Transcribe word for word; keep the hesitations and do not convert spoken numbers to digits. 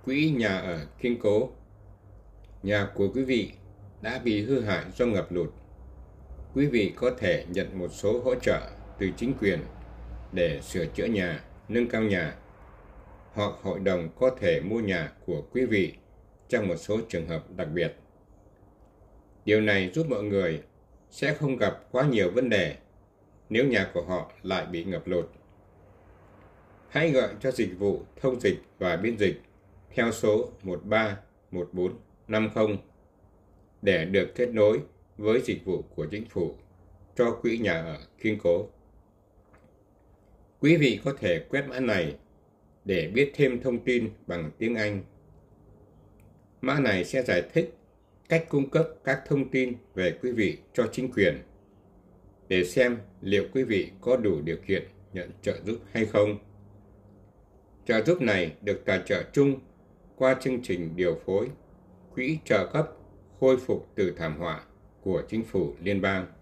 Quỹ nhà ở kiên cố. Nhà của quý vị đã bị hư hại do ngập lụt. Quý vị có thể nhận một số hỗ trợ từ chính quyền để sửa chữa nhà, nâng cao nhà, hoặc hội đồng có thể mua nhà của quý vị trong một số trường hợp đặc biệt. Điều này giúp mọi người sẽ không gặp quá nhiều vấn đề nếu nhà của họ lại bị ngập lụt. Hãy gọi cho dịch vụ thông dịch và biên dịch theo số một ba một bốn năm không để được kết nối với dịch vụ của chính phủ cho quỹ nhà ở kiên cố. Quý vị có thể quét mã này để biết thêm thông tin bằng tiếng Anh. Mã này sẽ giải thích cách cung cấp các thông tin về quý vị cho chính quyền để xem liệu quý vị có đủ điều kiện nhận trợ giúp hay không. Trợ giúp này được tài trợ chung qua chương trình điều phối Quỹ trợ cấp khôi phục từ thảm họa của chính phủ liên bang.